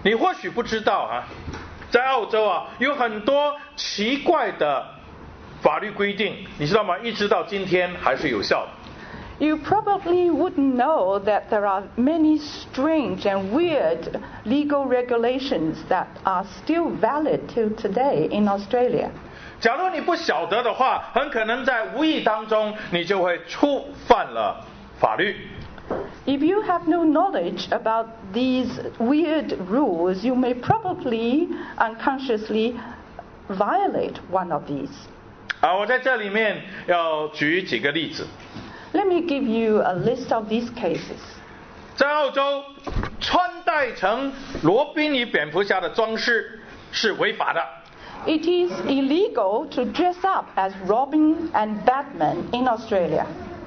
你或许不知道啊，在澳洲啊有很多奇怪的法律规定，你知道吗？一直到今天还是有效的。 You probably wouldn't know that there are many strange and weird legal regulations that are still valid till today in Australia. 假如你不晓得的话，很可能在无意当中你就会触犯了法律。 If you have no knowledge about these weird rules, you may probably unconsciously violate one of these. 我在这里面要举几个例子。 Let me give you a list of these cases. 在澳洲，穿戴成罗宾与蝙蝠侠的装饰是违法的。 It is illegal to dress up as Robin and Batman in Australia.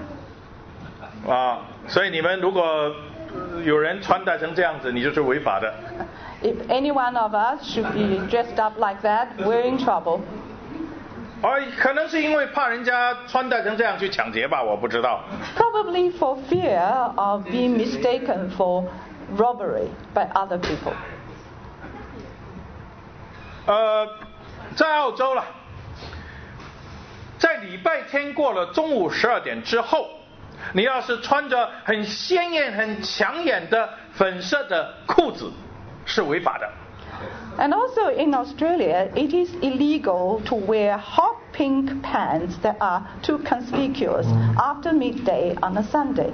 所以你们如果有人穿戴成这样子，你就是违法的。 If any one of us should be dressed up like that, we're in trouble. 可能是因为怕人家穿戴成这样去抢劫吧，我不知道。 Probably for fear of being mistaken for robbery by other people. 在澳洲了，在礼拜天过了中午12点之后，你要是穿着很鲜艳、很抢眼的粉色的裤子，是违法的。 And also in Australia, it is illegal to wear hot pink pants that are too conspicuous after midday on a Sunday.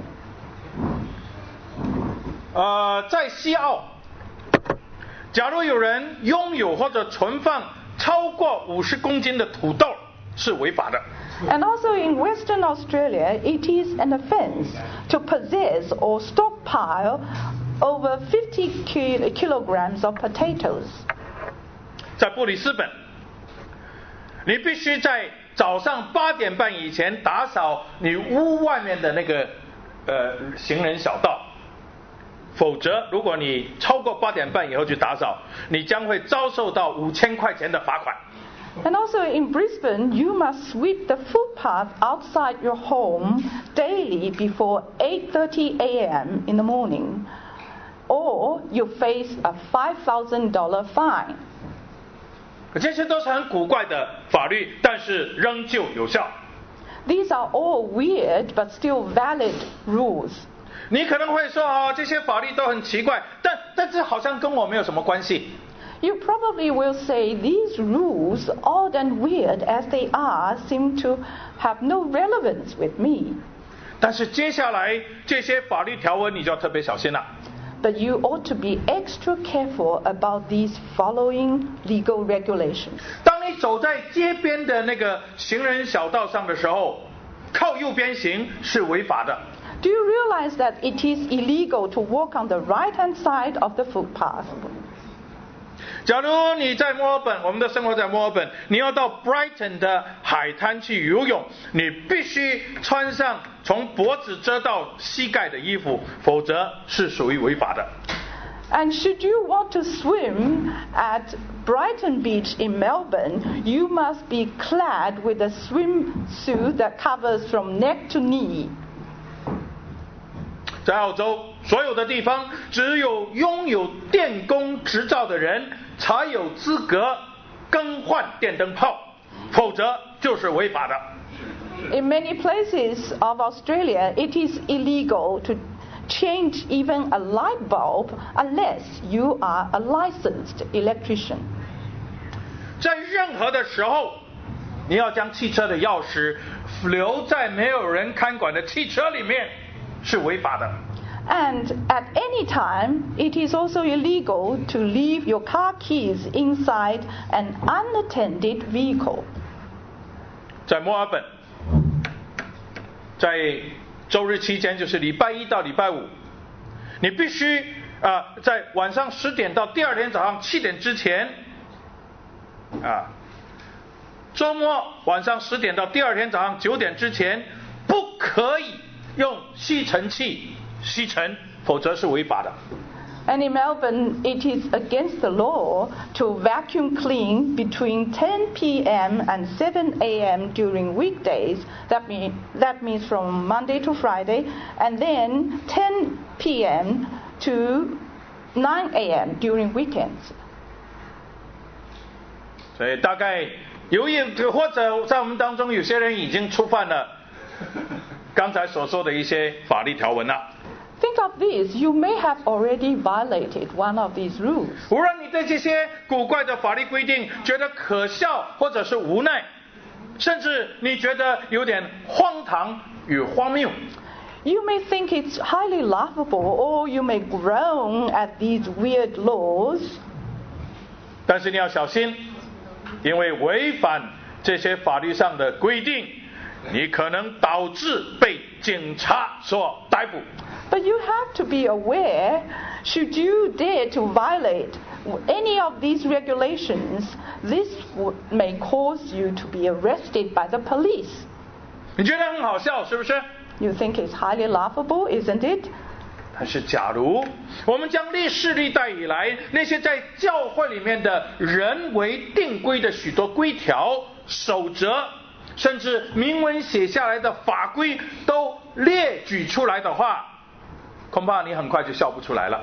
在西澳，假如有人拥有或者存放超过50公斤的土豆，是违法的。 And also in Western Australia, it is an offence to possess or stockpile over 50 kilograms of potatoes. 在布里斯本，你必须在早上8点半以前打扫你屋外面的那个行人小道，否则如果你超过8点半以后去打扫，你将会遭受到5000块钱的罚款。 And also in Brisbane, you must sweep the footpath outside your home daily before 8:30 a.m. in the morning, or you face a $5,000 fine. 这些都是很古怪的法律，但是仍旧有效。 These are all weird but still valid rules. 你可能会说这些法律都很奇怪，但这好像跟我没有什么关系。 You probably will say these rules, odd and weird as they are, seem to have no relevance with me. 但是接下来这些法律条文你就要特别小心了。 But you ought to be extra careful about these following legal regulations. 当你走在街边的那个行人小道上的时候，靠右边行是违法的。 Do you realize that it is illegal to walk on the right-hand side of the footpath? 假如你在墨尔本，我们的生活在墨尔本，你要到 Brighton 的海滩去游泳，你必须穿上从脖子遮到膝盖的衣服，否则是属于违法的。 And should you want to swim at Brighton Beach in Melbourne, you must be clad with a swimsuit that covers from neck to knee. 在澳洲，所有的地方只有拥有电工执照的人才有资格更换电灯泡，否则就是违法的。 In many places of Australia, it is illegal to change even a light bulb unless you are a licensed electrician. 在任何的时候，你要将汽车的钥匙留在没有人看管的汽车里面，是违法的。 And at any time, it is also illegal to leave your car keys inside an unattended vehicle. 在墨尔本，在周日期间，就是礼拜1到礼拜5，你必须在晚上10点到第二天早上7点之前，周末晚上10点到第二天早上9点之前，不可以用吸尘器吸尘，否则是违法的。 And in Melbourne, it is against the law to vacuum clean between 10 p.m. and 7 a.m. during weekdays. That means from Monday to Friday, and then 10 p.m. to 9 a.m. during weekends. 所以大概或者在我们当中有些人已经触犯了刚才所说的一些法律条文了。 Think of this, you may have already violated one of these rules. 无论你对这些古怪的法律规定觉得可笑或者是无奈，甚至你觉得有点荒唐与荒谬， You may think it's highly laughable, or you may groan at these weird laws. 但是你要小心，因为违反这些法律上的规定，你可能导致被警察所逮捕。 But you have to be aware, should you dare to violate any of these regulations, this may cause you to be arrested by the police. 你觉得很好笑，是不是？ You think it's highly laughable, isn't it? 但是假如我们将历世历代以来那些在教会里面的人为定规的许多规条、守则，甚至明文写下来的法规都列举出来的话，恐怕你很快就笑不出来了。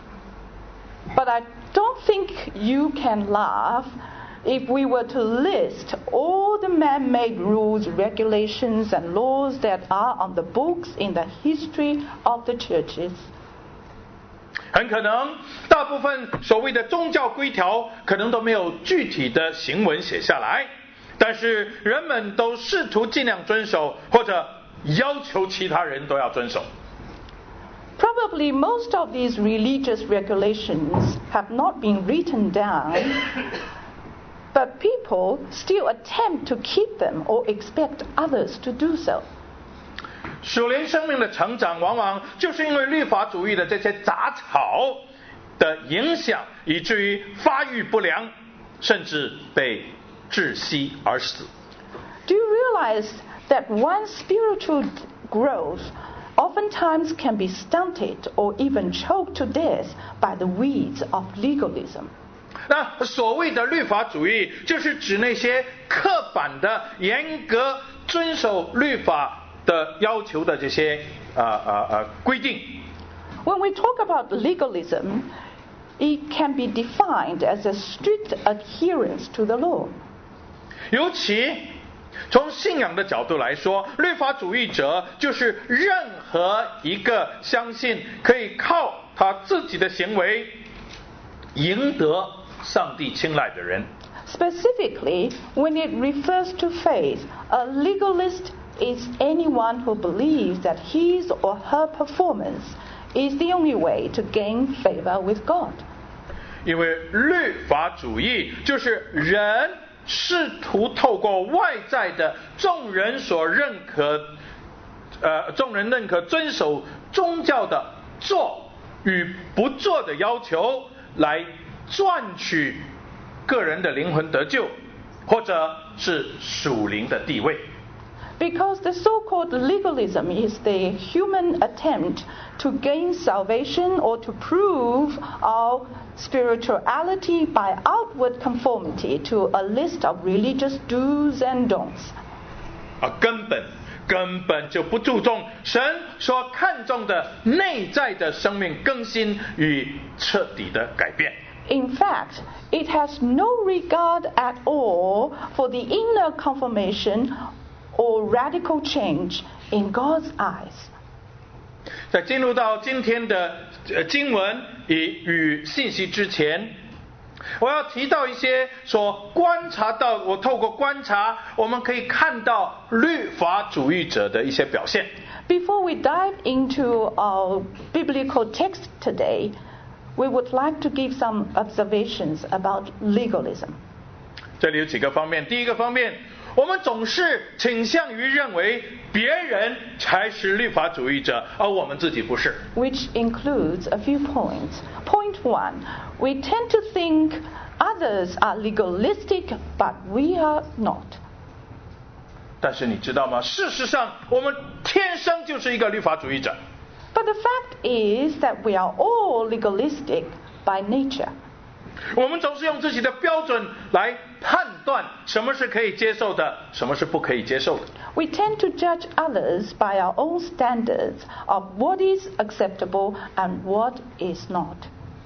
But I don't think you can laugh if we were to list all the man-made rules, regulations, and laws that are on the books in the history of the churches. 很可能大部分所谓的宗教规条可能都没有具体的行文写下来，但是人们都试图尽量遵守，或者要求其他人都要遵守。 Probably most of these religious regulations have not been written down, but people still attempt to keep them or expect others to do so. 属灵生命的成长，往往就是因为律法主义的这些杂草的影响，以至于发育不良，甚至被窒息而死。 Do you realize that one's spiritual growth oftentimes can be stunted or even choked to death by the weeds of legalism? 那所谓的律法主义，就是指那些刻板的、严格遵守律法的要求的这些规定。 When we talk about legalism, it can be defined as a strict adherence to the law. 尤其从信仰的角度来说，律法主义者就是任何一个相信可以靠他自己的行为赢得上帝青睐的人。 Specifically, when it refers to faith, a legalist is anyone who believes that his or her performance is the only way to gain favor with God. 因为律法主义就是人试图透过外在的众人认可遵守宗教的做与不做的要求，来赚取个人的灵魂得救，或者是属灵的地位。 Because the so-called legalism is the human attempt to gain salvation or to prove our spirituality by outward conformity to a list of religious do's and don'ts. 根本就不注重神所看重的内在的生命更新与彻底的改变。 In fact, it has no regard at all for the inner confirmation or radical change in God's eyes. 在进入到今天的经文与信息之前，我要提到一些所观察到，我透过观察，我们可以看到律法主义者的一些表现。 Before we dive into our biblical text today, we would like to give some observations about legalism. 这里有几个方面，第一个方面，我们总是倾向于认为别人才是律法主义者，而我们自己不是。 Which includes a few points. Point one, we tend to think others are legalistic, but we are not. 但是你知道吗？事实上，我们天生就是一个律法主义者。 But the fact is that we are all legalistic by nature. 我们总是用自己的标准来判断什么是可以接受的，什么是不可以接受的。 We tend to judge others by our own standards of what is acceptable and what is not.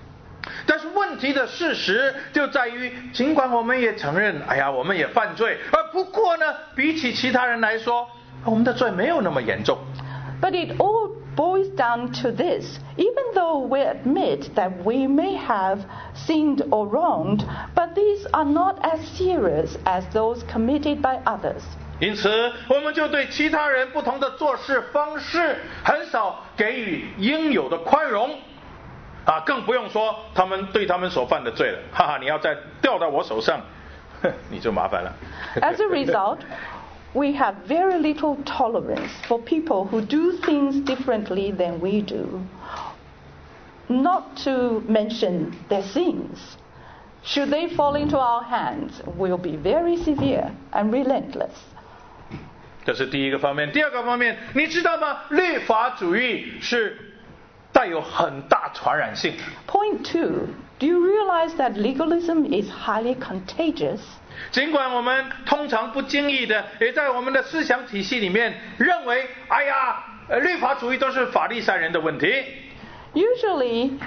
但是问题的事实就在于，尽管我们也承认，我们也犯罪，不过呢，比起其他人来说，我们的罪没有那么严重。 But it all boils down to this. Even though we admit that we may have sinned or wronged, but these are not as serious as those committed by others. 因此，我们就对其他人不同的做事方式，很少给予应有的宽容，更不用说他们对他们所犯的罪了。哈哈，你要再掉到我手上，你就麻烦了。 As a result, we have very little tolerance for people who do things differently than we do, not to mention their sins. Should they fall into our hands, we'll be very severe and relentless. 这是第一个方面。第二个方面，你知道吗？律法主义是带有很大传染性。 Point 2. Do you realize that legalism is highly contagious? 尽管我们通常不经意的，也在我们的思想体系里面认为，律法主义都是法利赛人的问题。 Usually,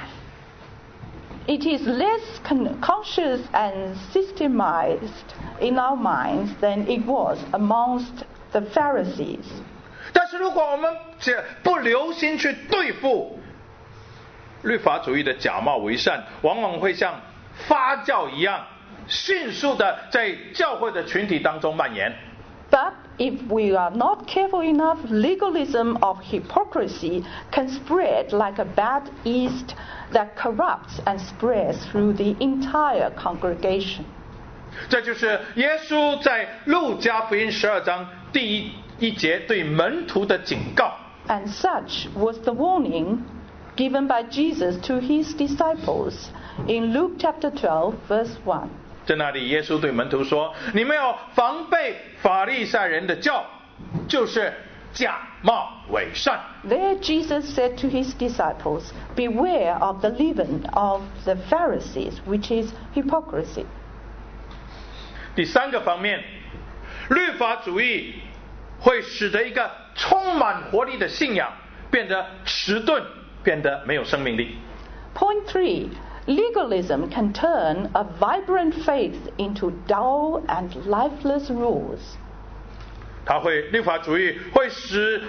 it is less conscious and systemized in our minds than it was amongst the Pharisees. 但是如果我们不留心去对付律法主义的假冒伪善，往往会像发酵一样，迅速的在教会的群体当中蔓延。 But if we are not careful enough, legalism of hypocrisy can spread like a bad yeast that corrupts and spreads through the entire congregation. 这就是耶稣在路加福音12章第一节对门徒的警告。 And such was the warning given by Jesus to his disciples in Luke chapter 12, verse 1. 在那里，耶稣对门徒说：“你们要防备法利赛人的教，就是假冒伪善。” There Jesus said to his disciples, "Beware of the leaven of the Pharisees, which is hypocrisy." 第三个方面，律法主义会使得一个充满活力的信仰变得迟钝，变得没有生命力。 Point 3. Legalism can turn a vibrant faith into dull and lifeless rules. 律法主义会使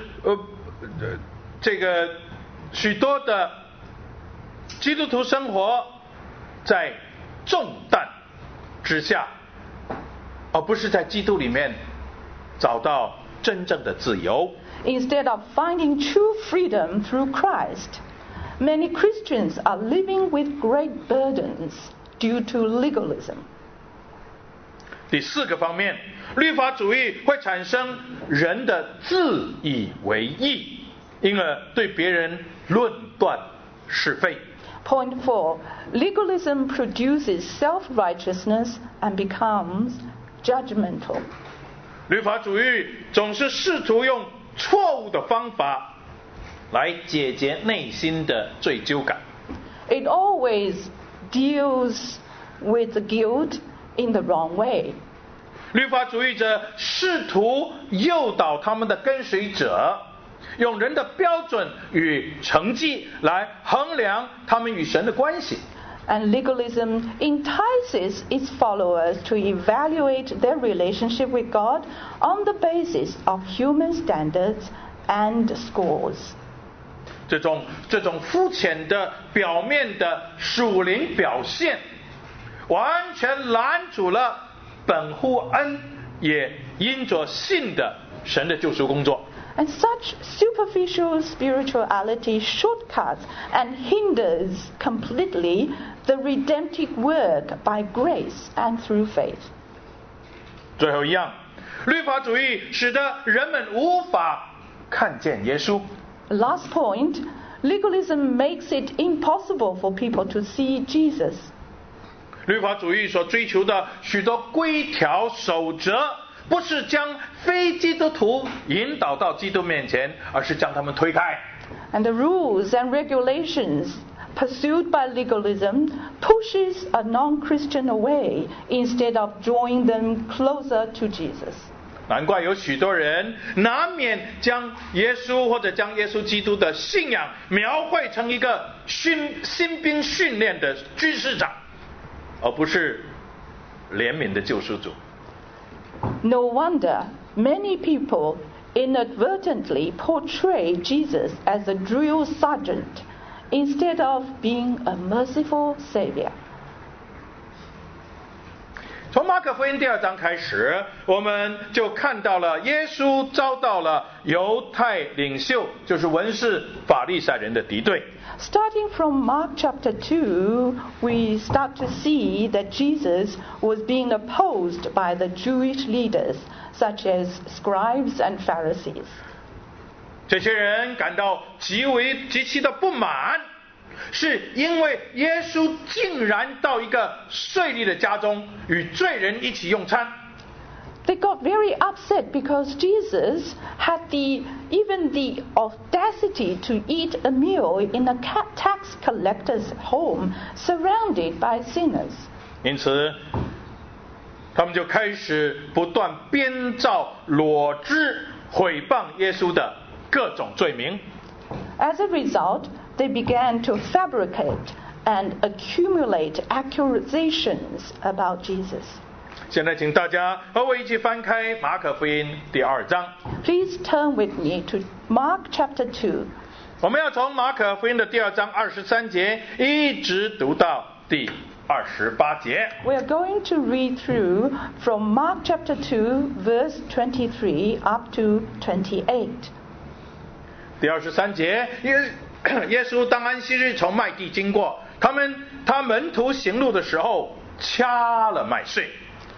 许多的基督徒生活在重担之下，而不是在基督里面找到真正的自由。 Instead of finding true freedom through Christ, many Christians are living with great burdens due to legalism. 第四个方面，律法主义会产生人的自以为义，因而对别人论断是非。 Point 4. Legalism produces self-righteousness and becomes judgmental. 律法主义总是试图用错误的方法来解决内心的罪疚感。 It always deals with the guilt in the wrong way. 律法主义者试图诱导他们的跟随者，用人的标准与成绩来衡量他们与神的关系。 And legalism entices its followers to evaluate their relationship with God on the basis of human standards and scores. 这种肤浅的表面的属灵表现，完全拦阻了本乎恩也因着信的神的救赎工作。 And such superficial spirituality shortcuts and hinders completely the redemptive work by grace and through faith. 最后一样，律法主义使得人们无法看见耶稣。 Last point, legalism makes it impossible for people to see Jesus. 律法主义所追求的许多规条守则，不是将非基督徒引导到基督面前，而是将他们推开。 And the rules and regulations pursued by legalism pushes a non-Christian away instead of drawing them closer to Jesus. 难怪有许多人难免将耶稣或者将耶稣基督的信仰描绘成一个新兵训练的军事长，而不是怜悯的救赎主。 No wonder many people inadvertently portray Jesus as a drill sergeant instead of being a merciful savior. 从马可福音第2章开始，我们就看到了耶稣遭到了犹太领袖，就是文士法利赛人的敌对。 Starting from Mark chapter 2, we start to see that Jesus was being opposed by the Jewish leaders, such as scribes and Pharisees. 这些人感到极其的不满，是因为耶稣竟然到一个税吏的家中与罪人一起用餐。 They got very upset because Jesus had even the audacity to eat a meal in a tax collector's home, surrounded by sinners. 因此，他们就开始不断编造裸知毁谤耶稣的各种罪名。 As a result, they began to fabricate and accumulate accusations about Jesus. 现在请大家和我一起翻开马可福音第2章。 Please turn with me to Mark chapter 2. 我们要从马可福音的第2章23节一直读到第28节。 We are going to read through from Mark chapter 2, verse 23 up to 28. 第23节，耶稣当安息日从麦地经过，他门徒行路的时候掐了麦穗。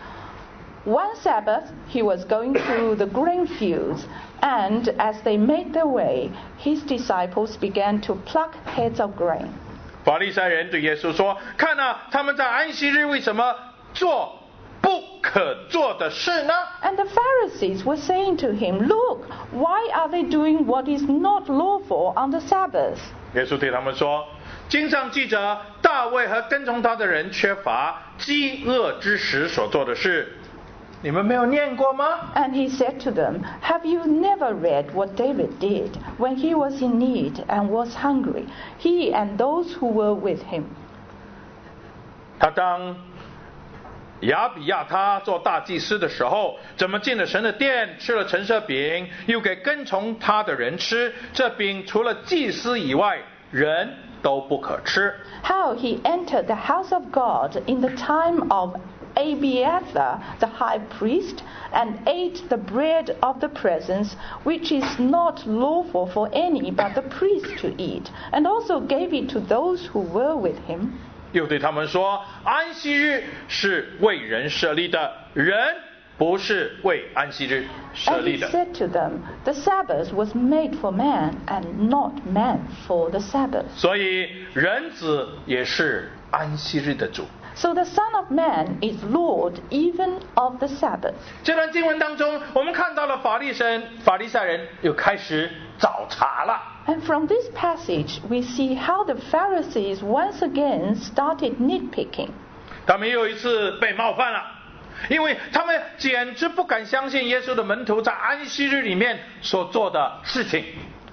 One Sabbath, he was going through the grain fields, and as they made their way, his disciples began to pluck heads of grain. 法利赛人对耶稣说：“看啊，他们在安息日为什么做不可做的事呢？” And the Pharisees were saying to him, "Look, why are they doing what is not lawful on the Sabbath?" 耶稣对他们说：“经上记着大卫和跟从他的人缺乏饥饿之时所做的事。”你们没有念过吗？ And he said to them, "Have you never read what David did when he was in need and was hungry, he and those who were with him?" 他当亚比亚他做大祭司的时候，怎么进了神的殿，吃了陈设饼，又给跟从他的人吃？这饼除了祭司以外，人都不可吃。 How he entered the house of God in the time of Abiathar the high priest, and ate the bread of the presence, which is not lawful for any but the priest to eat, and also gave it to those who were with him. 又对他们说：安息日是为人设立的，人不是为安息日设 And 立 he 的。 said to them, "The Sabbath was made for man, and not man for the Sabbath." 所以人子也是安息日的主。 So the Son of Man is Lord even of the Sabbath. 这段经文当中，我们看到了法利赛人又开始找茬了。 And from this passage, we see how the Pharisees once again started nitpicking. 他们又一次被冒犯了，因为他们简直不敢相信耶稣的门徒在安息日里面所做的事情。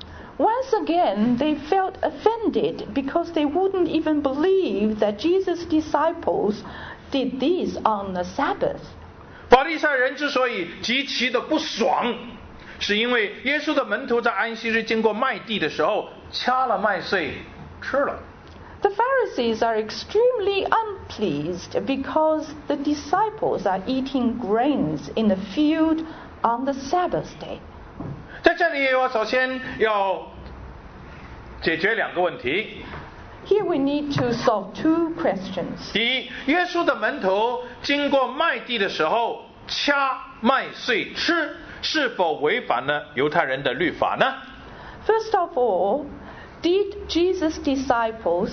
Once again, they felt offended because they wouldn't even believe that Jesus' disciples did this on the Sabbath. 法利赛人之所以极其的不爽，是因为耶稣的门徒在安息日经过麦地的时候，掐了麦穗吃了。 The Pharisees are extremely unpleased because the disciples are eating grains in the field on the Sabbath day. 在这里，我首先要解决2个问题。 Here we need to solve 2 questions. 第一，耶稣的门徒经过麦地的时候掐麦穗吃，是否违反了犹太人的律法呢？ First of all, did Jesus' disciples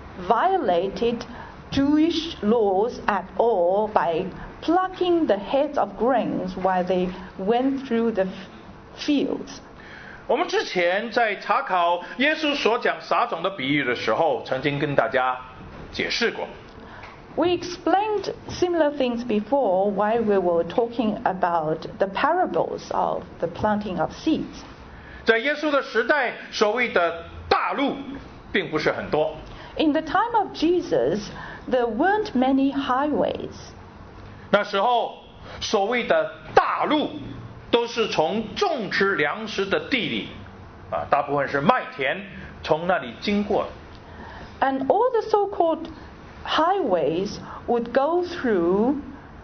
violated Jewish laws at all by plucking the heads of grains while they went through the fields? 我们之前在查考耶稣所讲撒种的比喻的时候，曾经跟大家解释过。 We explained similar things before while we were talking about the parables of the planting of seeds. 在耶稣的时代，所谓的大路并不是很多。 In the time of Jesus, there weren't many highways. 那时候所谓的大路都是从种植粮食的地里大部分是麦田，从那里经过的。 And all the so-called highways would go through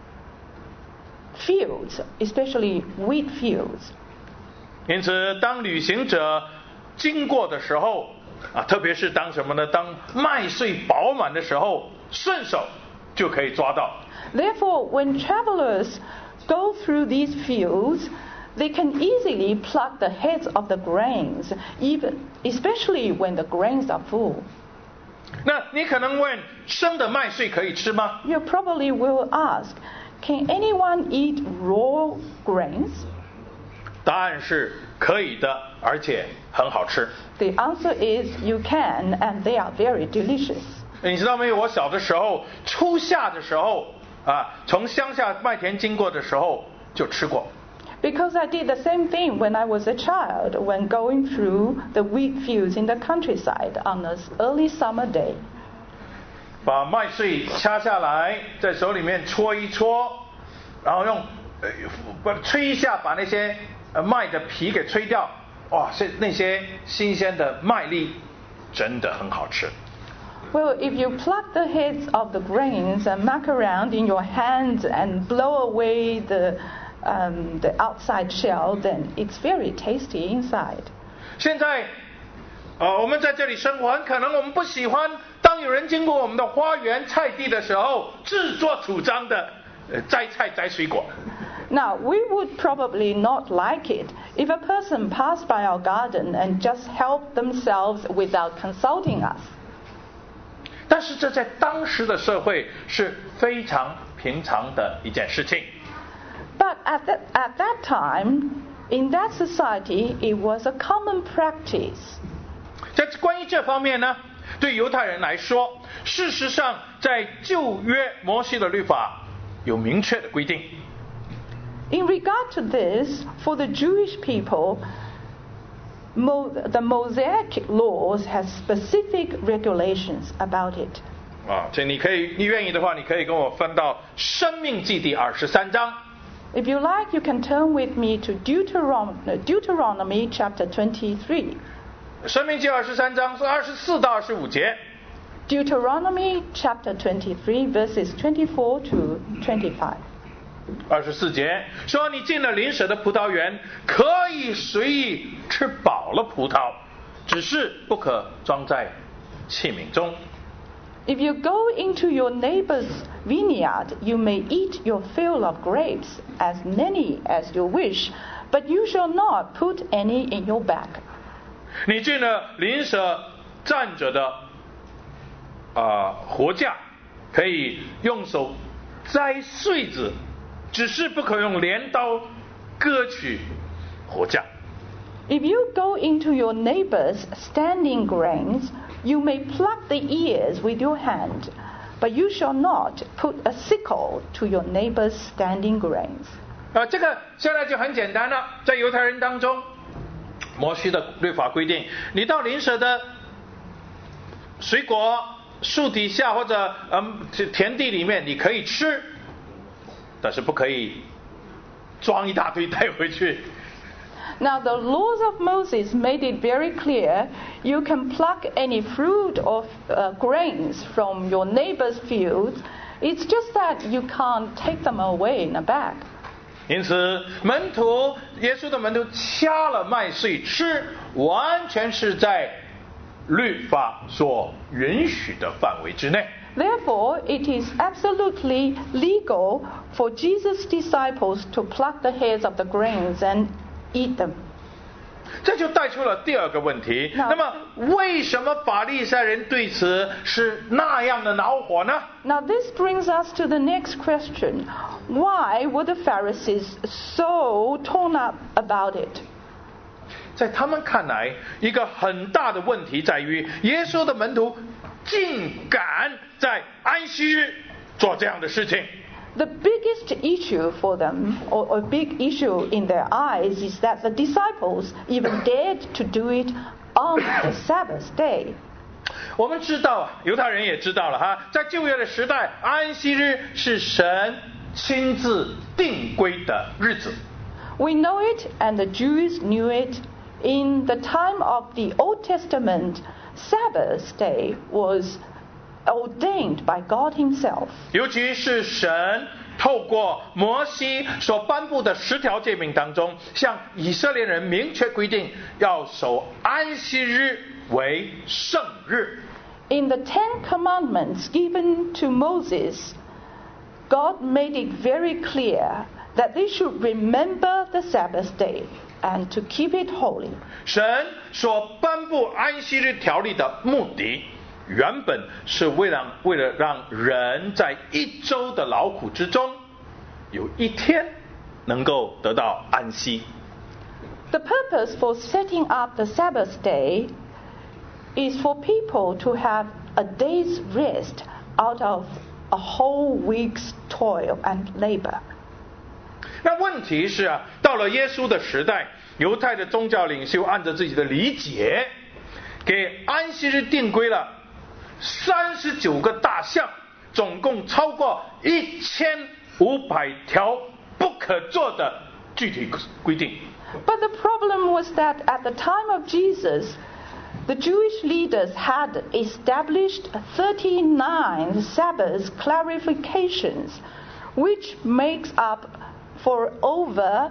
fields, especially wheat fields. 因此当旅行者经过的时候特别是当什么呢？当麦穗饱满的时候，顺手就可以抓到。 Therefore, when travelers go through these fields, they can easily pluck the heads of the grains, especially when the grains are full. 那你可能问，生的麦穗可以吃吗？ You probably will ask, can anyone eat raw grains? 答案是可以的，而且很好吃。 The answer is you can, and they are very delicious. 你知道没有？我小的时候，初夏的时候从乡下麦田经过的时候就吃过。 Because I did the same thing when I was a child, when going through the wheat fields in the countryside on an early summer day. 把麦穗掐下来，在手里面搓一搓，然后用吹一下，把那些麦的皮给吹掉。哇，那些新鲜的麦粒真的很好吃。 Well, if you pluck the heads of the grains and muck around in your hands and blow away the outside shell, then it's very tasty inside. 现在我们在这里生活，很可能我们不喜欢当有人经过我们的花园菜地的时候，自作主张的摘菜摘水果。 Now, we would probably not like it if a person passed by our garden and just helped themselves without consulting us. 但是这在当时的社会是非常平常的一件事情。 But at that time, in that society, it was a common practice. 在关于这方面呢，对犹太人来说，事实上在旧约摩西的律法有明确的规定。 In regard to this, for the Jewish people, the Mosaic laws have specific regulations about it. 所以你愿意的话，你可以跟我翻到申命记第23章。 If you like, you can turn with me to Deuteronomy chapter 23. 申命记23章是24到25节。 Deuteronomy chapter 23 verses 24 to 25. 24节说，你进了邻舍的葡萄园，可以随意吃饱了葡萄，只是不可装在器皿中。 If you go into your neighbor's vineyard, you may eat your fill of grapes, as many as you wish, but you shall not put any in your bag. 你进了邻舍站着的禾稼，可以用手摘穗子，只是不可用镰刀割取禾稼。 If you go into your neighbor's standing grains, you may pluck the ears with your hand, but you shall not put a sickle to your neighbor's standing grains. 这个现在就很简单了，在犹太人当中，摩西的律法规定，你到邻舍的水果树底下或者田地里面，你可以吃，但是不可以装一大堆带回去。 Now the laws of Moses made it very clear you can pluck any fruit or grains from your neighbor's fields. It's just that you can't take them away in a bag. 因此耶稣的门徒掐了麦穗吃，完全是在律法所允许的范围之内。 Therefore, it is absolutely legal for Jesus' disciples to pluck the heads of the grains and eat them. 这就带出了第二个问题。那么，为什么法利赛人对此是那样的恼火呢？ Now this brings us to the next question. Why were the Pharisees so torn up about it? 在他们看来，一个很大的问题在于，耶稣的门徒竟敢在安息日做这样的事情。 The biggest issue for them, or a big issue in their eyes, is that the disciples even dared to do it on the Sabbath day. 我们知道犹太人也知道了哈，在旧约的时代，安息日是神亲自定规的日子。 We know it, and the Jews knew it. In the time of the Old Testament, Sabbath day was ordained by God Himself. 尤其是神透过摩西所颁布的10条诫命当中，向以色列人明确规定要守安息日为圣日。 In the 10 commandments given to Moses, God made it very clear that they should remember the Sabbath day and to keep it holy. 神所颁布安息日条例的目的，原本是为了让人在一周的劳苦之中，有一天能够得到安息。 The purpose for setting up the Sabbath day is for people to have a day's rest out of a whole week's toil and labor. 那问题是到了耶稣的时代，犹太的宗教领袖按照自己的理解，给安息日定规了39个大项，总共超过1500条不可做的具体规定。 But the problem was that at the time of Jesus, the Jewish leaders had established 39 Sabbath clarifications, which makes up for over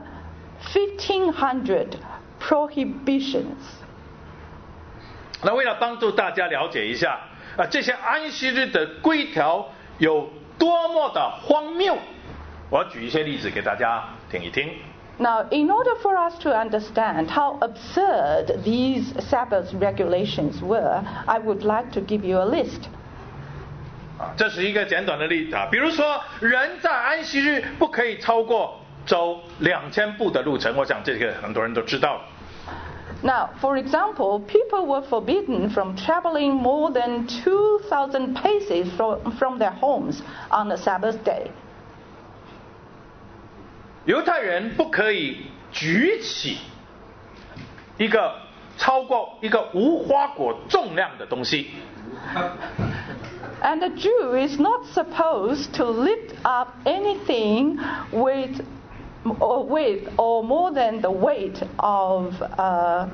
1,500 prohibitions. 那为了帮助大家了解一下这些安息日的规条有多么的荒谬，我举一些例子给大家听一听。 Now, in order for us to understand how absurd these Sabbath regulations were, I would like to give you a list. 这是一个简短的例子比如说人在安息日不可以超过走2000步的路程，我想这个很多人都知道。 Now, for example, people were forbidden from traveling more than 2,000 paces from their homes on the Sabbath day. 犹太人不可以举起一个超过一个无花果重量的东西。 And a Jew is not supposed to lift up anything with or more than the weight of a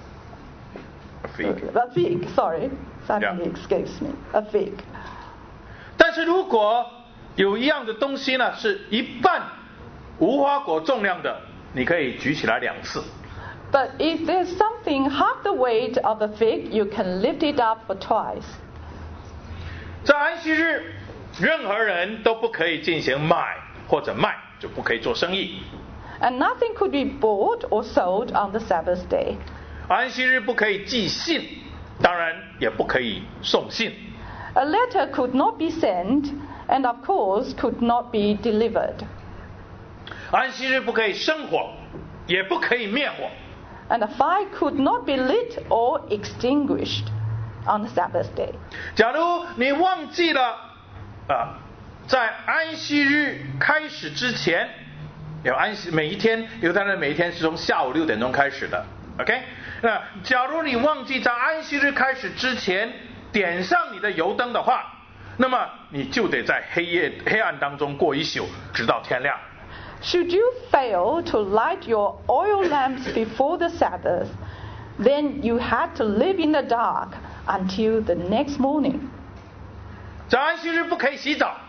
fig. Sorry, suddenly escapes me. A fig. 但是如果有一样的东西呢，是一半无花果重量的，你可以举起来2次。 But if there's something half the weight of a fig, you can lift it up for twice. 在安息日，任何人都不可以进行买或者卖，就不可以做生意。 And nothing could be bought or sold on the Sabbath day. 安息日不可以寄信，当然也不可以送信。 A letter could not be sent, and of course could not be delivered. 安息日不可以生火，也不可以灭火。 And a fire could not be lit or extinguished on the Sabbath day. 假如你忘记了在安息日开始之前，每一天犹太人每一天是从下午6点钟开始的 ，OK？ 那假如你忘记在安息日开始之前点上你的油灯的话，那么你就得在黑暗当中过一宿，直到天亮。 Should you fail to light your oil lamps before the Sabbath, then you had to live in the dark until the next morning. 在安息日不可以洗澡，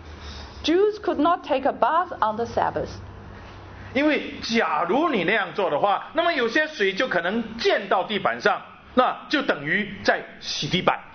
Jews could not take a bath on the Sabbath. 因为假如你那样做的话，那么有些水就可能溅到地板上，那就等于在洗地板。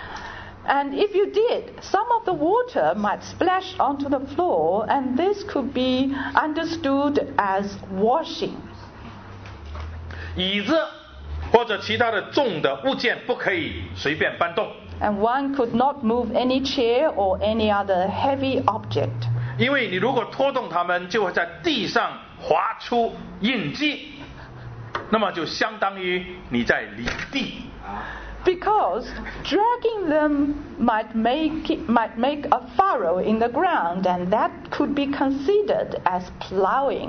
And if you did, some of the water might splash onto the floor, and this could be understood as washing. 椅子或者其他的重的物件不可以随便搬动。 And one could not move any chair or any other heavy object. 因为你如果拖动它们，就会在地上划出印记，那么就相当于你在犁地。 Because dragging them might make a furrow in the ground, and that could be considered as plowing.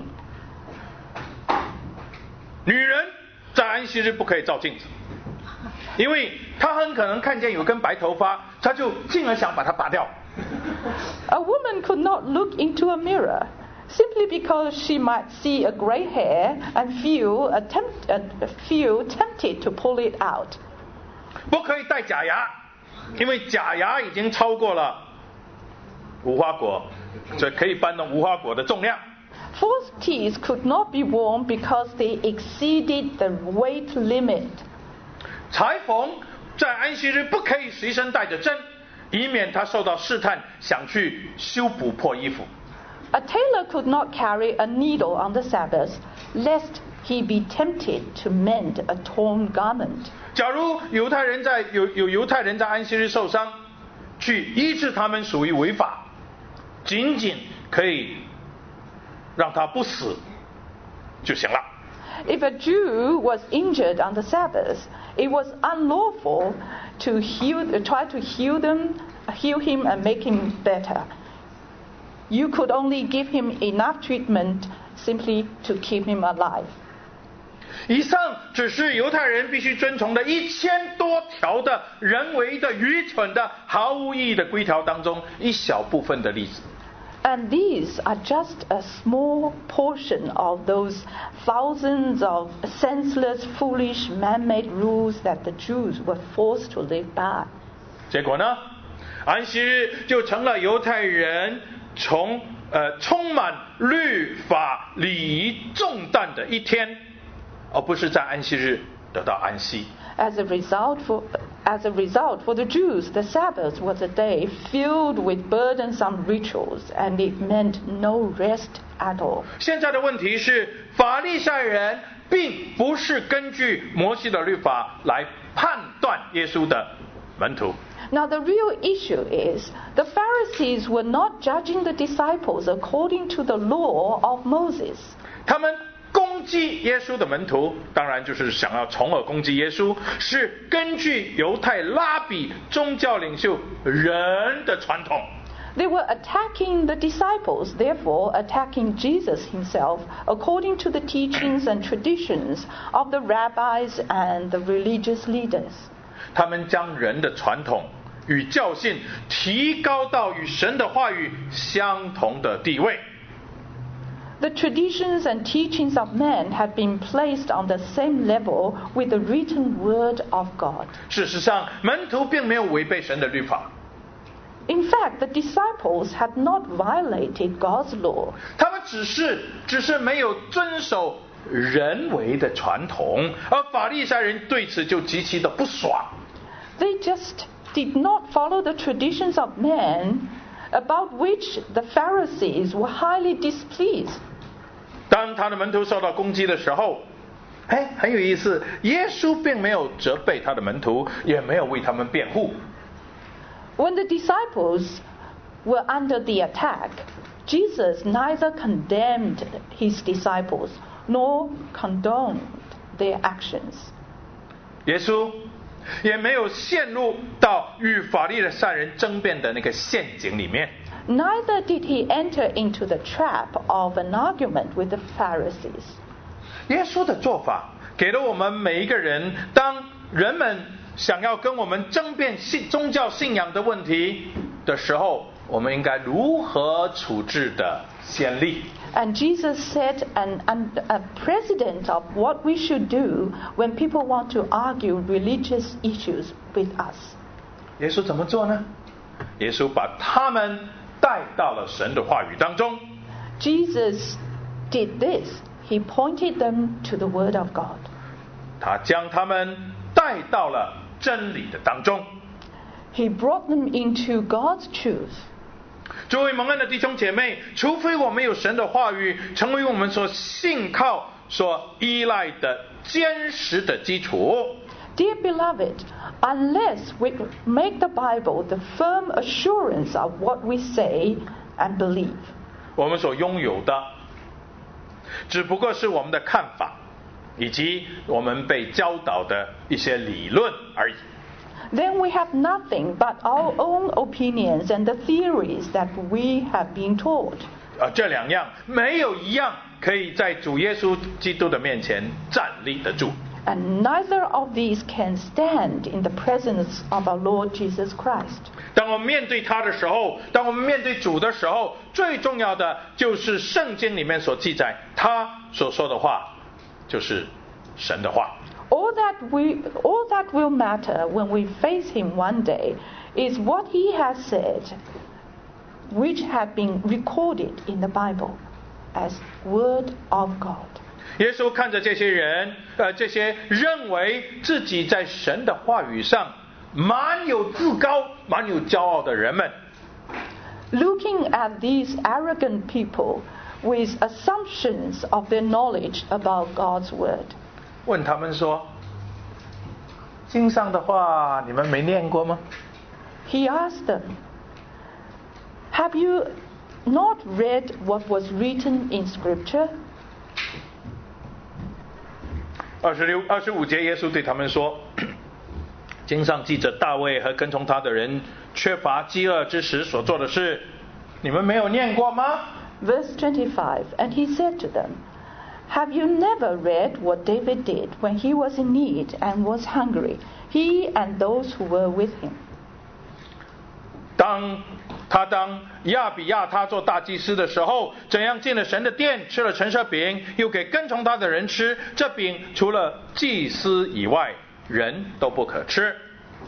女人在安息日不可以照镜子，因为她很可能看见有根白头发，她就进而想把它拔掉。 A woman could not look into a mirror simply because she might see a grey hair and feel tempted to pull it out. 不可以戴假牙，因为假牙已经超过了无花果，所以可以搬动无花果的重量。 False teeth could not be worn because they exceeded the weight limit. 裁缝在安息日不可以随身带着针，以免他受到试探，想去修补破衣服。 A tailor could not carry a needle on the Sabbath, lest he be tempted to mend a torn garment. 假如犹太人在安息日受伤，去医治他们属于违法，仅仅可以让他不死就行了。 If a Jew was injured on the Sabbath, it was unlawful to try to heal him and make him better. You could only give him enough treatment simply to keep him alive. 以上只是犹太人必须遵从的1000多条的人为的、愚蠢的、毫无意义的规条当中一小部分的例子。 And these are just a small portion of those thousands of senseless, foolish, man-made rules that the Jews were forced to live by. 结果呢，安息日就成了犹太人充满律法礼仪重担的一天，而不是在安息日得到安息。 As a result, for the Jews, the Sabbath was a day filled with burdensome rituals, and it meant no rest at all. 现在的问题是，法利赛人并不是根据摩西的律法来判断耶稣的门徒。 Now the real issue is, the Pharisees were not judging the disciples according to the law of Moses. 他们攻击耶稣的门徒，当然就是想要从而攻击耶稣，是根据犹太拉比宗教领袖人的传统。 They were attacking the disciples, therefore attacking Jesus himself, according to the teachings and traditions of the rabbis and the religious leaders. 他们将人的传统与教训提高到与神的话语相同的地位。 The traditions and teachings of men have been placed on the same level with the written word of God. 事实上，门徒并没有违背神的律法。 In fact, the disciples had not violated God's law. 他们只是没有遵守人为的传统，而法利赛人对此就极其的不爽。 They just did not follow the traditions of men, about which the Pharisees were highly displeased. 当他的门徒受到攻击的时候，很有意思，耶稣并没有责备他的门徒，也没有为他们辩护。 When the disciples were under the attack, Jesus neither condemned his disciples nor condoned their actions. 耶稣也没有陷入到与法利赛人争辩的那个陷阱里面。 Neither did he enter into the trap of an argument with the Pharisees. 耶稣的做法给了我们每一个人，当人们想要跟我们争辩宗教信仰的问题的时候，我们应该如何处置的先例。 And Jesus set a precedent of what we should do when people want to argue religious issues with us. 耶稣怎么做呢？耶稣把他们带到了神的话语当中。 Jesus did this. He pointed them to the Word of God. 他将他们带到了真理的当中。 He brought them into God's truth. 诸位蒙恩的弟兄姐妹，除非我们有神的话语成为我们所信靠、所依赖的坚实的基础。 Dear beloved, unless we make the Bible the firm assurance of what we say and believe, 我们所拥有的只不过是我们的看法，以及我们被教导的一些理论而已。 then we have nothing but our own opinions and the theories that we have been taught. 这两样没有一样可以在主耶稣基督的面前站立得住。 And neither of these can stand in the presence of our Lord Jesus Christ. 当我们面对他的时候，当我们面对主的时候，最重要的就是圣经里面所记载他所说的话就是神的话。 All that will matter when we face him one day is what he has said, which have been recorded in the Bible as Word of God. 耶稣看着这些人，这些认为自己在神的话语上蛮有自高、蛮有骄傲的人们， Looking at these arrogant people with assumptions of their knowledge about God's Word, 问他们说：“经上的话你们没念过吗？” he asked them, "Have you not read what was written in Scripture?" 25节，耶稣对他们说：“经上记着大卫和跟从他的人缺乏饥饿之时所做的事，你们没有念过吗？” Verse 25, and he said to them, "Have you never read what David did when he was in need and was hungry, he and those who were with him?" 当亚比亚他做大祭司的时候，怎样进了神的殿，吃了陈设饼，又给跟从他的人吃。这饼除了祭司以外，人都不可吃。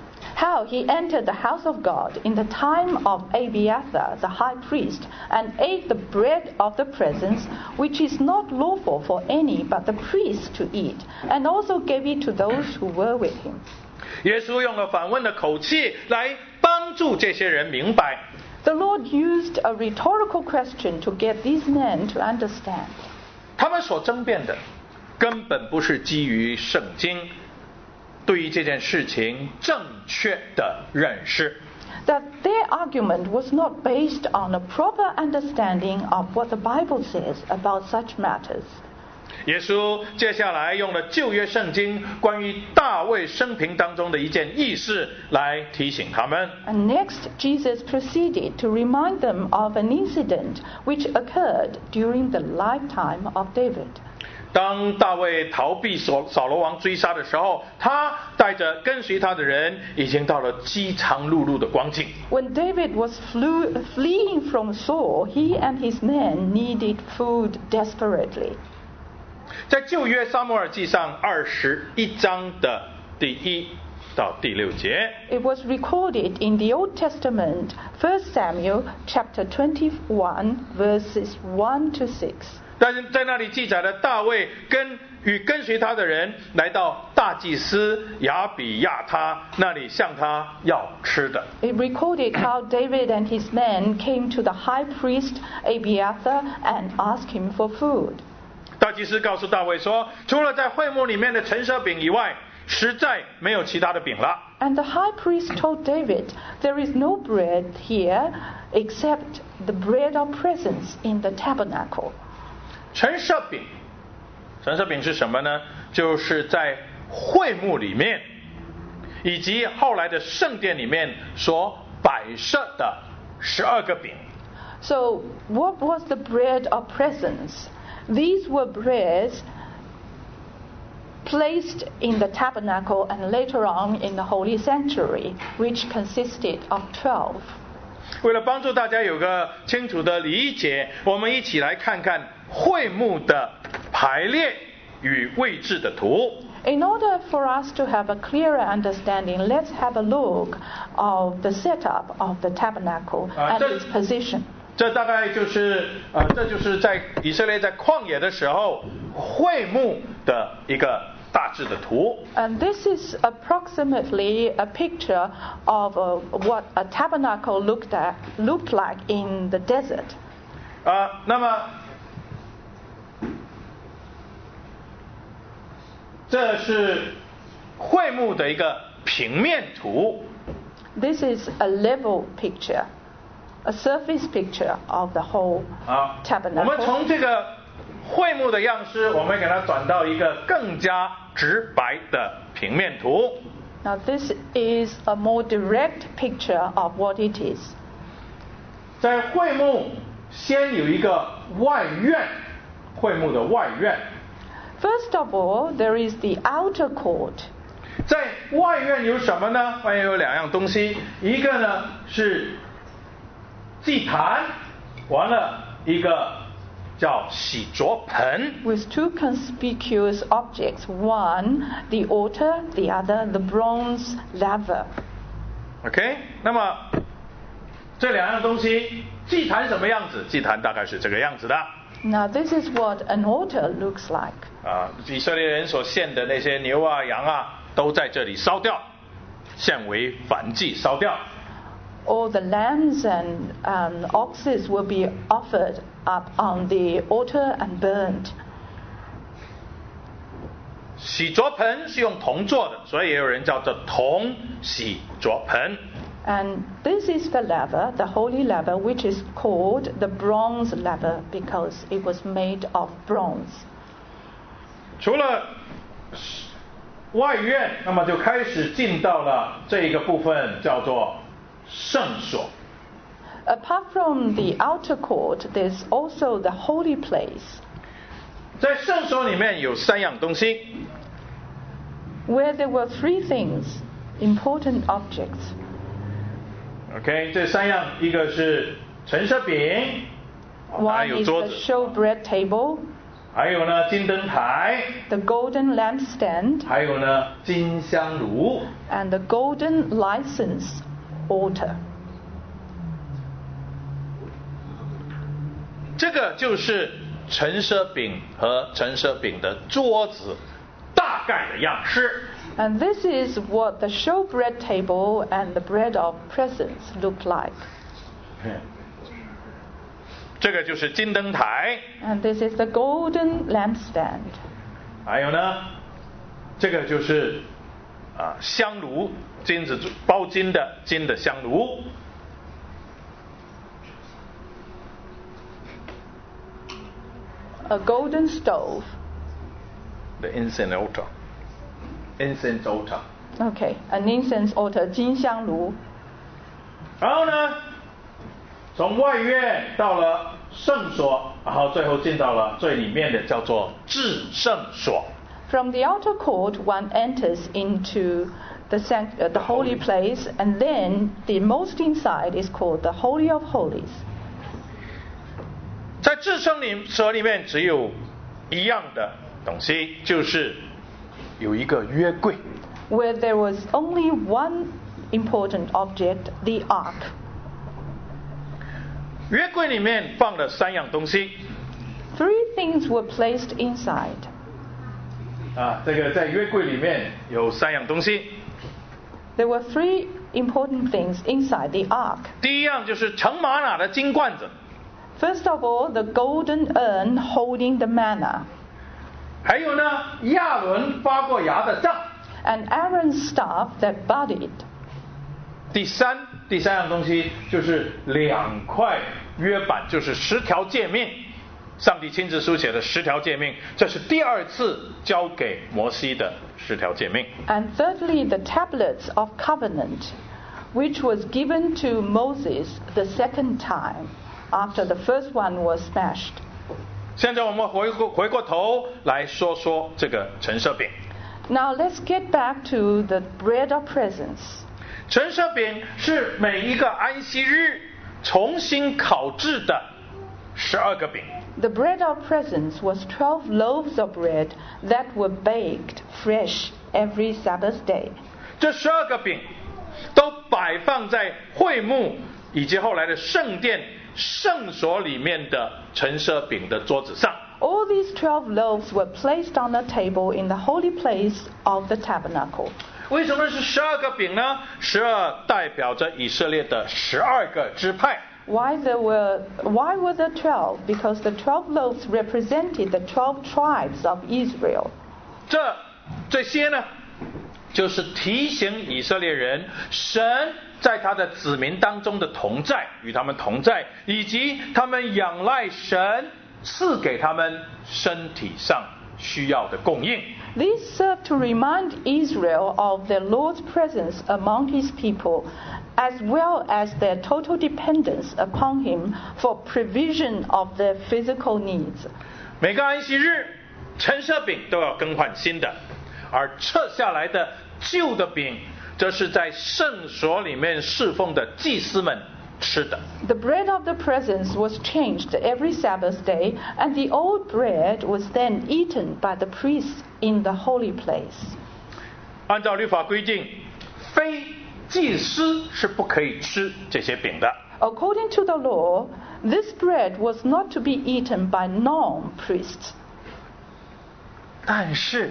How he entered the house of God in the time of Abiathar the high priest, and ate the bread of the presence, which is not lawful for any but the priest to eat, and also gave it to those who were with him. 耶稣用了反问的口气来帮助这些人明白。 The Lord used a rhetorical question to get these men to understand. 他们所争辩的根本不是基于圣经对于这件事情正确的认识。 That their argument was not based on a proper understanding of what the Bible says about such matters. 耶稣接下来用了旧约圣经关于大卫生平当中的一件轶事来提醒他们。 And next, Jesus proceeded to remind them of an incident which occurred during the lifetime of David. 当大卫逃避扫罗王追杀的时候，他带着跟随他的人已经到了饥肠辘辘的光景。 When David was fleeing from Saul, he and his men needed food desperately. 在旧约撒母耳记上21章的第1到第6节， It was recorded in the Old Testament, 1 Samuel chapter 21, verses 1 to 6. 但是在那里记载了大卫跟随他的人来到大祭司亚比亚他那里向他要吃的。 It recorded how David and his men came to the high priest Abiathar and asked him for food. 大祭司告诉大卫说，除了在会幕里面的陈设饼以外，实在没有其他的饼了。 And the high priest told David, "There is no bread here except the bread of presence in the tabernacle." 陈设饼是什么呢？就是在会幕里面以及后来的圣殿里面所摆设的12个饼。 So what was the bread of presence? These were breads placed in the tabernacle and later on in the holy sanctuary, which consisted of 12. 为了帮助大家有个清楚的理解，我们一起来看看会幕的排列与位置的图。 In order for us to have a clearer understanding, let's have a look of the setup of the tabernacle and its position. 这大概就是这就是在以色列在旷野的时候会幕的一个大致的图。 And this is approximately a picture of what a tabernacle looked like in the desert. 那么这是会幕的一个平面图。 This is a level picture, a surface picture of the whole 我们 tabernacle. 从这个会幕的样式，我们给它转到一个更加直白的平面图。 Now this is a more direct picture of what it is. 在会幕先有一个外院，会幕的外院。 First of all, there is the outer court. 在外院有什么呢？外院有两样东西，一个呢是祭坛，完了一个叫洗濯盆。 With two conspicuous objects, one the altar, the other the bronze laver. OK， 那么这两样东西，祭坛什么样子？祭坛大概是这个样子的。 Now this is what an altar looks like. 以色列人所献的那些牛啊、羊啊，都在这里烧掉，献为燔祭烧掉。 All the lambs and oxes will be offered up on the altar and burned. 洗濯盆是用铜做的，所以也有人叫做铜洗濯盆。 And this is the laver, the holy laver, which is called the bronze laver because it was made of bronze. 除了外院，那么就开始进到了这一个部分，叫做圣所。 Apart from the outer court, there's also the holy place. 在圣所里面有三样东西。 Where there were three things, important objects. OK， 这三样，一个是陈设饼，还 One 有 is 桌 the 子， showbread table, 还有呢金灯台， the golden lampstand, 还有呢金香炉。 and the golden license altar. 这个就是陈设饼和陈设饼的桌子大概的样式。 And this is what the showbread table and the bread of presence look like. 这个就是金灯台， And this is the golden lampstand. 还有呢，这个就是香炉，金子包金的香炉。 A golden stove. The incense altar. Incense altar. Okay, an incense altar, 金香炉. 然后呢，从外院到了圣所，然后最后进到了最里面的叫做至圣所。 From the outer court, one enters into the holy place, and then the most inside is called the Holy of Holies. 在至圣所里面只有一样的东西，就是有一个约柜。 Where there was only one important object, the ark. 约柜里面放了三样东西。 Three things were placed inside. 这个在约柜里面有三样东西。 There were three important things inside the ark. 第一样就是盛玛拿的金罐子， First of all, the golden urn holding the manna, 还有呢亚伦发过芽的杖。 and Aaron's staff that budded. 第三样东西就是2块约版，就是10条诫命，上帝亲自书写的10条诫命，这是第二次交给摩西的10条诫命。 And thirdly, the tablets of covenant, which was given to Moses the second time after the first one was smashed. 现在我们回过头来说说这个陈设饼。 Now let's get back to the bread of presence. 陈设饼是每一个安息日重新烤制的12个饼。 The bread of presence was 12 loaves of bread that were baked fresh every Sabbath day. 这12个饼都摆放在会幕以及后来的圣殿圣所里面的陈设饼的桌子上。 All these 12 loaves were placed on a table in the holy place of the tabernacle. 为什么是12个饼呢？12代表着以色列的12个支派。 Why were there 12? Because the 12 loaves represented the 12 tribes of Israel. 这些呢，就是提醒以色列人，神在他的子民当中的同在，与他们同在，以及他们仰赖神赐给他们身体上需要的供应。 This served to remind Israel of their Lord's presence among his people, as well as their total dependence upon him for provision of their physical needs. 每个安息日，陈设饼都要更换新的，而撤下来的旧的饼，这是在圣所里面侍奉的祭司们吃的。 The bread of the presence was changed every Sabbath day, and the old bread was then eaten by the priests in the holy place. 按照律法规定，非祭司是不可以吃这些饼的。 According to the law, this bread was not to be eaten by non-priests. 但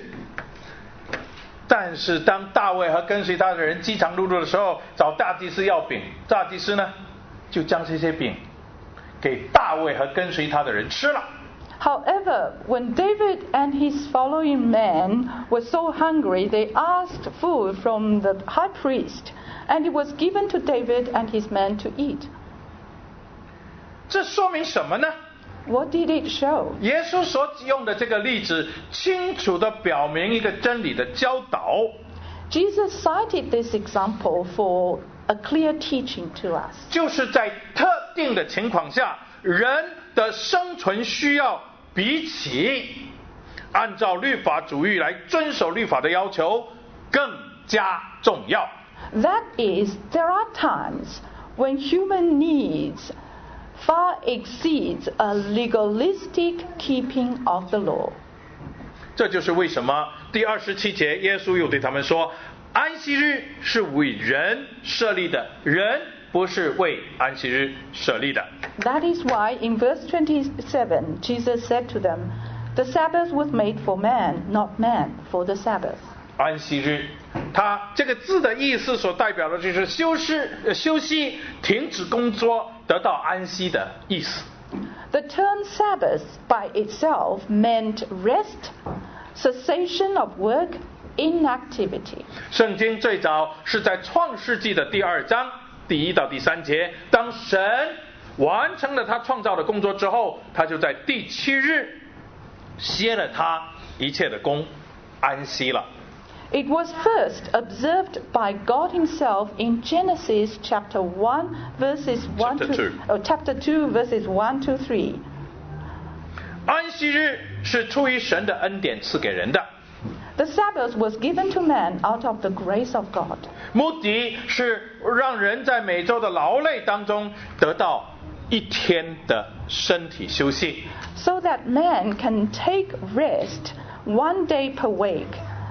是当大卫和跟随他的人饥肠辘辘的时候，找大祭司要饼，大祭司呢就将这些饼给大卫和跟随他的人吃了。 However, when David and his following men were so hungry, they asked food from the high priest, and it was given to David and his men to eat. 这说明什么呢？ What did it show? 耶稣所用的这个例子，清楚地表明一个真理的教导。 Jesus cited this example for a clear teaching to us. 就是在特定的情况下，人的生存需要比起按照律法主义来遵守律法的要求更加重要。 That is, there are times when human needs far exceeds a legalistic keeping of the law. 这就是为什么第27节耶稣又对他们说，安息日是为人设立的，人不是为安息日设立的。 That is why in verse 27 Jesus said to them, "The Sabbath was made for man, not man for the Sabbath." 安息日，它这个字的意思所代表的就是休息、停止工作、得到安息的意思。 The term Sabbath by itself meant rest, cessation of work, inactivity. 圣经最早是在创世纪的第2章第1到第3节，当神完成了他创造的工作之后，他就在第7日歇了他一切的工，安息了。 It was first observed by God himself in Genesis chapter 1 verses 1 chapter 2 verses 1 to 3. 安息日是出于神的恩典赐给人的， The Sabbath was given to man out of the grace of God. 目的是让人在每周的劳累当中得到一天的身体休息， So that man can take rest one day per week,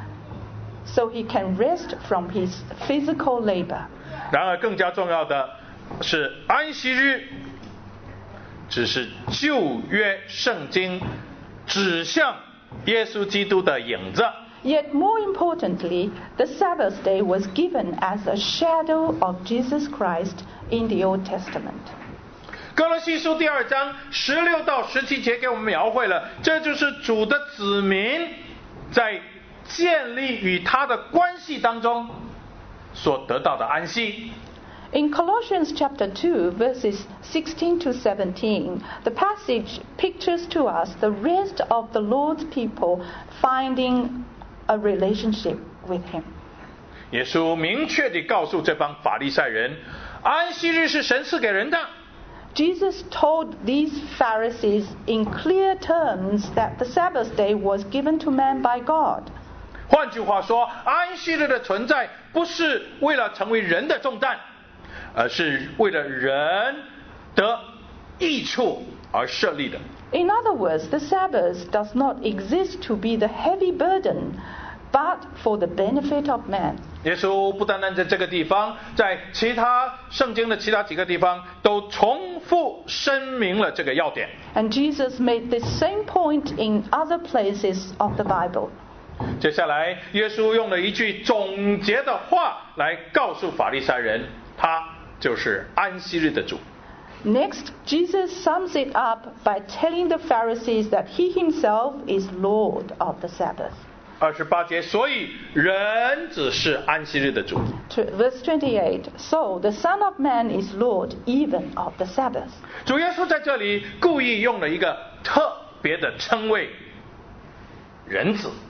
so he can rest from his physical labor. 然而更加重要的是，安息日只是旧约圣经指向耶稣基督的影子。 Yet more importantly, the Sabbath day was given as a shadow of Jesus Christ in the Old Testament. 哥罗西书第2章16到17节给我们描绘了，这就是主的子民在建立与他的关系当中所得到的安息。 In Colossians chapter 2 verses 16 to 17, the passage pictures to us the rest of the Lord's people finding a relationship with him. 耶稣明确地告诉这帮法利赛人，安息日是神赐给人的。 Jesus told these Pharisees in clear terms that the Sabbath day was given to man by God. 换句话说，安息日的存在不是为了成为人的重担，而是为了人得益处而设立的。 In other words, the Sabbath does not exist to be the heavy burden, but for the benefit of man. 耶稣不单单在这个地方，在其他圣经的其他几个地方都重复声明了这个要点。 And Jesus made this same point in other places of the Bible. 接下来，耶稣用了一句总结的话来告诉法利赛人，他就是安息日的主。 Next, Jesus sums it up by telling the Pharisees that he himself is Lord of the Sabbath. 28节，所以人子是安息日的主。 Verse 28, so the Son of Man is Lord even of the Sabbath. 主耶稣在这里故意用了一个特别的称谓，人子。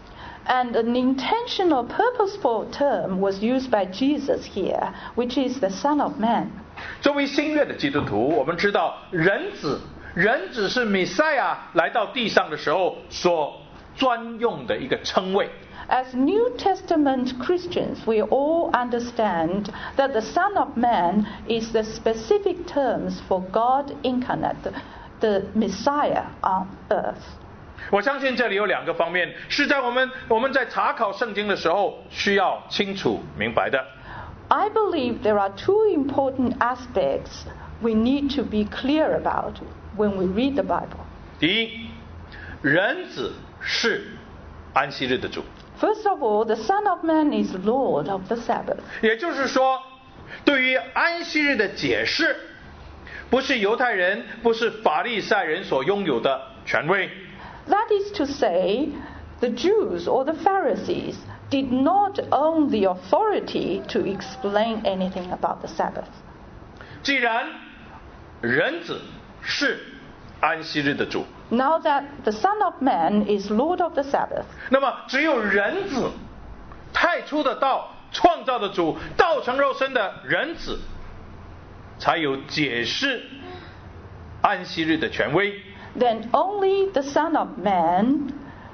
And an intentional, purposeful term was used by Jesus here, which is the Son of Man. 作为新约的基督徒，我们知道人子是弥赛亚来到地上的时候所专用的一个称谓。 As New Testament Christians, we all understand that the Son of Man is the specific terms for God incarnate, the Messiah on earth. 我相信这里有2个方面，是在我们在查考圣经的时候需要清楚明白的。 I believe there are 2 important aspects we need to be clear about when we read the Bible. 第一，人子是安息日的主。 First of all, the Son of Man is Lord of the Sabbath. 也就是说，对于安息日的解释，不是犹太人，不是法利赛人所拥有的权威。 That is to say, the Jews or the Pharisees did not own the authority to explain anything about the Sabbath. 既然人子是安息日的主， Now that the Son of Man is Lord of the Sabbath, 那么只有人子，太初的道，创造的主，道成肉身的人子，才有解释安息日的权威。 then only the Son of Man,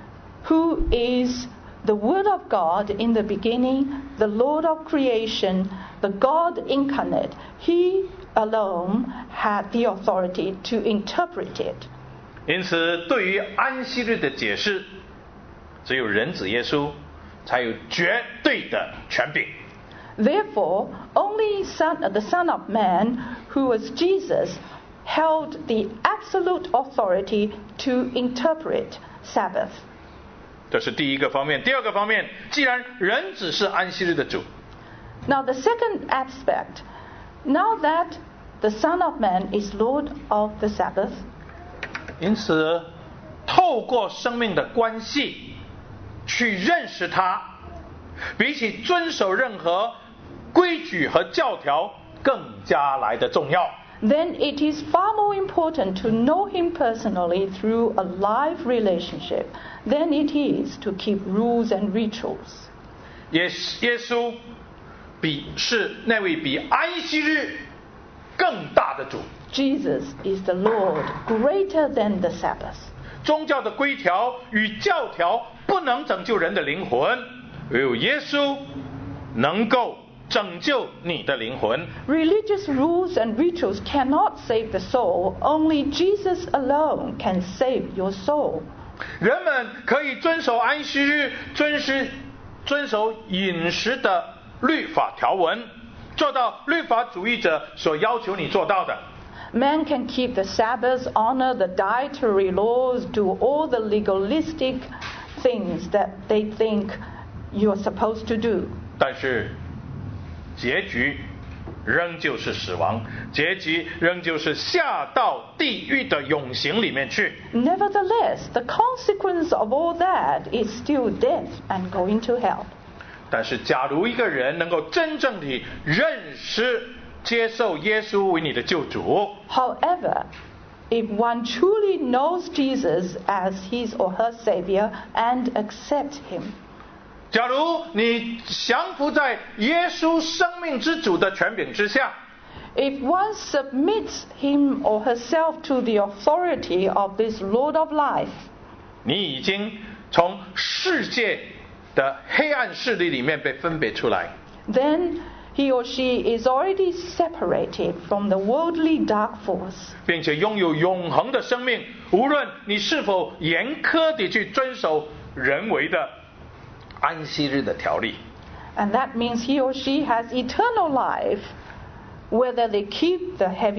who is the Word of God in the beginning, the Lord of creation, the God incarnate, he alone had the authority to interpret it. 因此，对于安息日的解释，只有人子耶稣才有绝对的权柄。 Therefore, only the Son of Man, who was Jesus, held the absolute authority to interpret Sabbath. 这是第一个方面。第二个方面，既然人子是安息日的主， Now the second aspect, now that the Son of Man is Lord of the Sabbath, 因此透过生命的关系去认识他，比起遵守任何规矩和教条更加来的重要。 then it is far more important to know him personally through a live relationship than it is to keep rules and rituals. 耶稣是那位比安息日更大的主。 Jesus is the Lord, greater than the Sabbath. 宗教的规条与教条不能拯救人的灵魂，唯有耶稣能够拯救你的灵魂。 Religious rules and rituals cannot save the soul. Only Jesus alone can save your soul. 人们可以遵守安息日，遵守饮食的律法条文，做到律法主义者所要求你做到的。 Man can keep the Sabbath, honor the dietary laws, do all the legalistic things that they think you're supposed to do. 但是结局仍旧是死亡，结局仍旧是下到地狱的永刑里面去。 Nevertheless, the consequence of all that is still death and going to hell. 但是假如一个人能够真正地认识接受耶稣为你的救主， However, if one truly knows Jesus as his or her Savior and accepts him, 假如你降服在耶稣生命之主的权柄之下， if one submits him or herself to the authority of this Lord of life, 你已经从世界的黑暗势力里面被分别出来， then he or she is already separated from the worldly dark force, 并且拥有永恒的生命。无论你是否严苛地去遵守人为的安息日的条例， and that means he or she has eternal life, whether they keep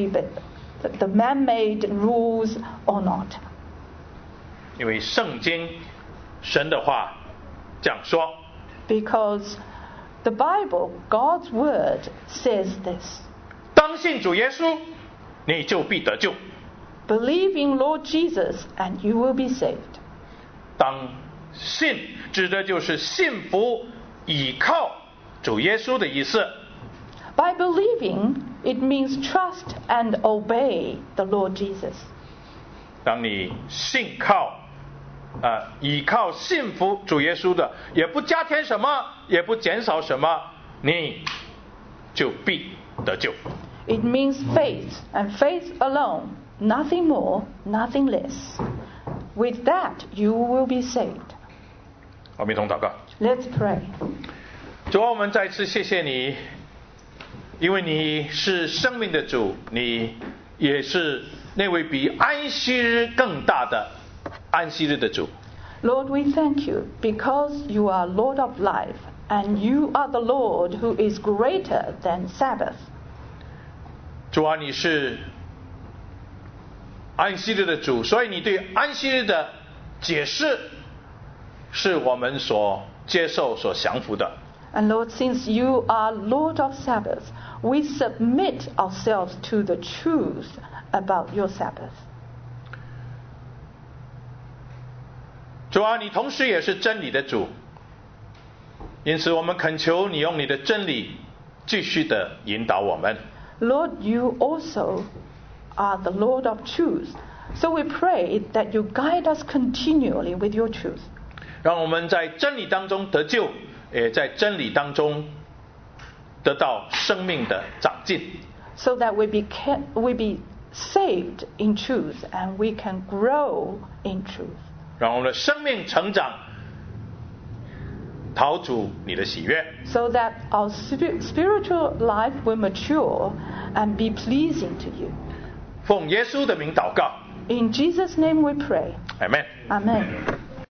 the man-made rules or not. 因为圣经神的话这样说。 Because the Bible, God's Word, says this. 当信主耶稣，你就必得救。 Believe in Lord Jesus and you will be saved. 当信指的就是信服、倚靠主耶稣的意思。 By believing, it means trust and obey the Lord Jesus. 当你信靠倚靠信服主耶稣的，也不加添什么，也不减少什么，你就必得救。 It means faith, and faith alone, nothing more, nothing less. With that, you will be saved. 我们一同祷告。 Let's pray. 主啊，我们再次谢谢你，因为你是生命的主，你也是那位比安息日更大的安息日的主。 Lord, we thank you because you are Lord of life, and you are the Lord who is greater than Sabbath. 主啊，你是安息日的主，所以你对安息日的解释是我们所接受、所降服的。 And Lord, since you are Lord of Sabbath, we submit ourselves to the truth about your Sabbath. 主啊，你同时也是真理的主，因此我们恳求你用你的真理继续的引导我们。 Lord, you also are the Lord of truth. So we pray that you guide us continually with your truth. 让我们在真理当中得救，也在真理当中得到生命的长进。 So that we be saved in truth and we can grow in truth. 让我们的生命成长，讨主你的喜悦。 So that our spiritual life will mature and be pleasing to you. 奉耶稣的名祷告 In Jesus' name we pray. ，Amen。 Amen.